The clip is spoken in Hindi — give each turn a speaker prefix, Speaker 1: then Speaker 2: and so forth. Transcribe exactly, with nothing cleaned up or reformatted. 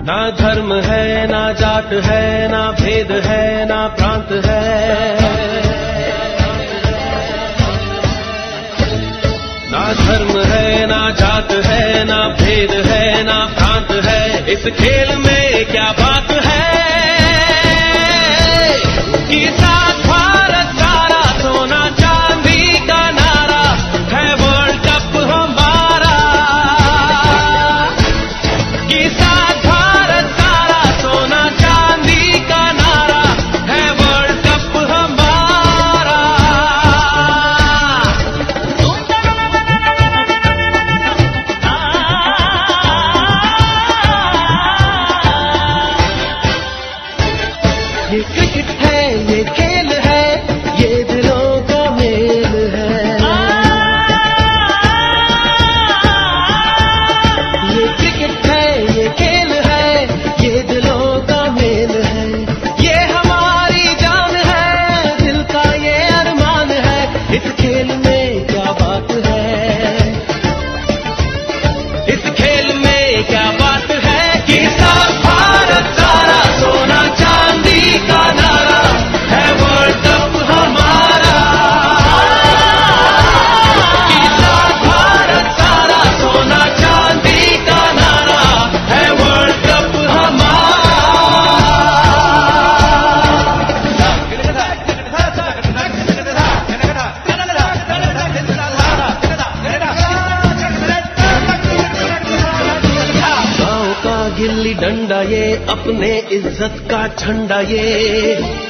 Speaker 1: ना धर्म है, ना जात है, ना भेद है, ना प्रांत है। ना धर्म है, ना जात है, ना भेद है, ना प्रांत है। इस खेल में क्या बात है कि साथ भारत सारा सोना चांदी का नारा है वर्ल्ड कप हमारा। कि साथ भारत सारा सोना चांदी का नारा है वर्ल्ड कप हमारा। ये क्रिकेट है, ये खेल है, ये दिलों का मेल है। ये क्रिकेट है, ये खेल है, ये दिलों का मेल है। ये हमारी जान है, दिल का ये अरमान है। इस खेल में क्या बात है, इस खेल में क्या बात है कि साथ भारत सारा सोना चांदी का नारा है वर्ल्ड कप हमारा। कि साथ भारत सारा सोना चांदी का नारा है वर्ल्ड कप हमारा। गाँव का गिल्ली डंडा ये अपने इज्जत का झंडा ये।